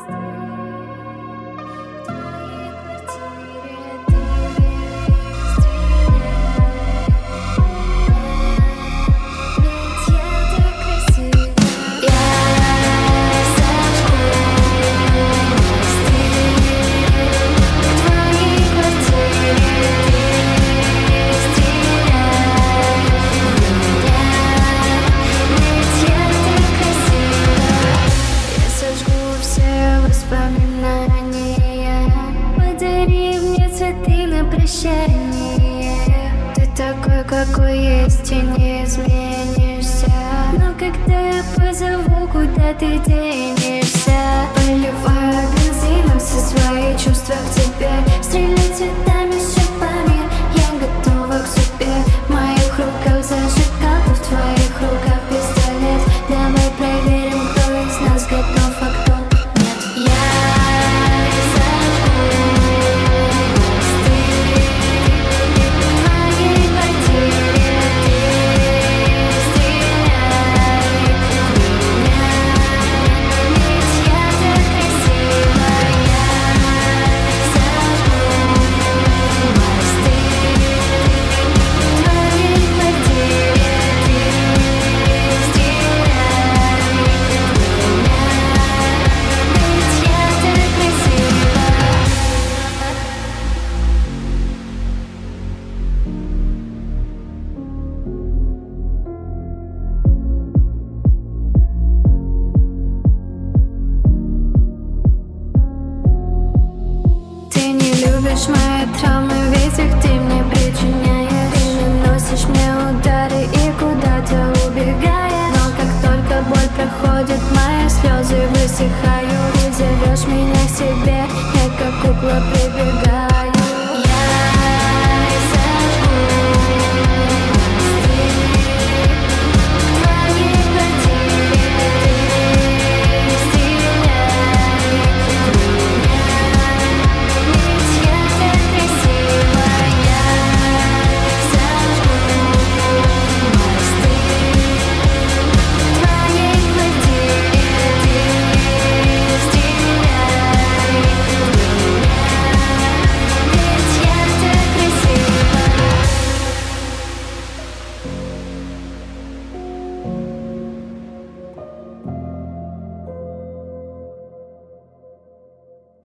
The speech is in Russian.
Подари мне цветы на прощание. Ты такой, какой есть, и не изменишься. Но когда я позову, куда ты денешься? Поливаю бензином все свои чувства к тебе. Стреляй цветами с шипами, я готова к судьбе. В моих руках зажигалка, в твоих руках пистолет. Давай проверим, кто из нас готов, а кто нет. Мои травмы, ведь их ты мне причиняешь. Ты наносишь мне удары и куда-то убегаешь. Но как только боль проходит, мои слезы высыхают. Ты зовешь меня к себе, я как кукла прибегаю.